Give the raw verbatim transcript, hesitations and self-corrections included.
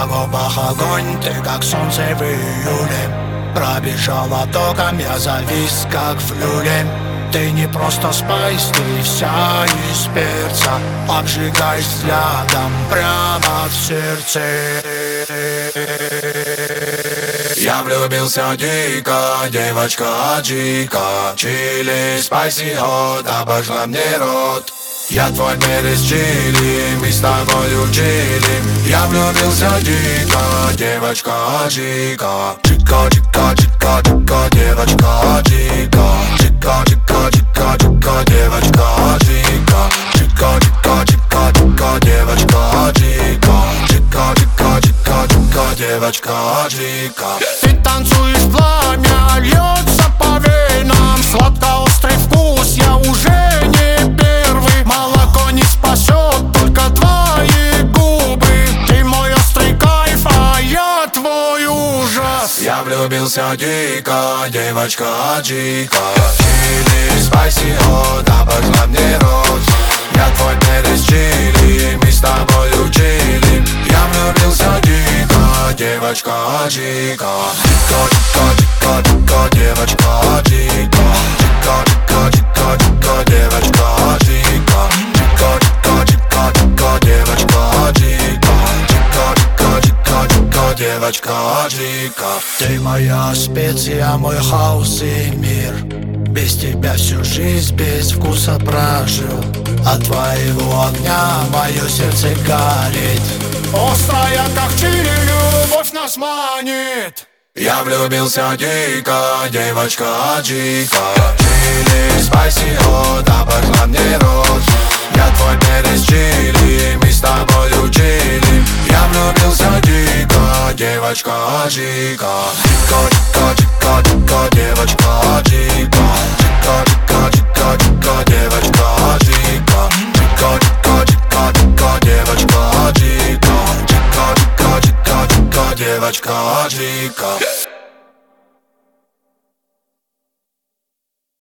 На губах огонь, ты как солнце в июле. Пробежала током, я завис как в люле. Ты не просто спайс, ты вся из перца. Обжигаешь взглядом прямо в сердце. Я влюбился дико, девочка Джика. Чили, спайси, хот, обожгла мне рот. Я твой перец чили, мы с тобой учили. Я влюбился дико, девочка Джика. Джика, Джика, Джика, Джика, девочка Джика. Джика, Джика, Джика, Джика, девочка Джика. Джика, Джика, Джика, Джика, девочка Джика. Джика, Джика, Джика, Джика, девочка Джика. Ты танцуешь, пламя льется по венам. Сладко-острый вкус, я уже не первый. Молоко не спасет, только твои губы. Ты мой острый кайф, а я твой ужас. Я влюбился дико, девочка Джика. Чили, спайси, хот, обожгла мне рот. Я твой перец чили, мы с тобой учили. Я влюбился дико, девочка Джика. Джика, Джика, Джика, Джика, девочка Джика. Джика, Джика, Джика, Джика, девочка Джика. Джика, Джика, Джика, Джика, девочка Джика. Джика, Джика, Джика, Джика, девочка Джика. Ты моя специя, мой хаос и мир. Без тебя всю жизнь без вкуса прожил. От твоего огня мое сердце горит. Острая, как чили, любовь нас манит. Я влюбился дико, девочка Джика. Чили, спайси, хот, обожгла мне рот. Я твой перец чили, мы с тобой учили. Я влюбился дико, девочка Джика. Джика, Джика, Джика, Джика, девочка Джика. Джика, Джика, Джика, Джика, девочка Джика. Джика, Джика, Джика, Джика, девочка Джика. Джика, Джика, Джика, Джика, девочка Джика.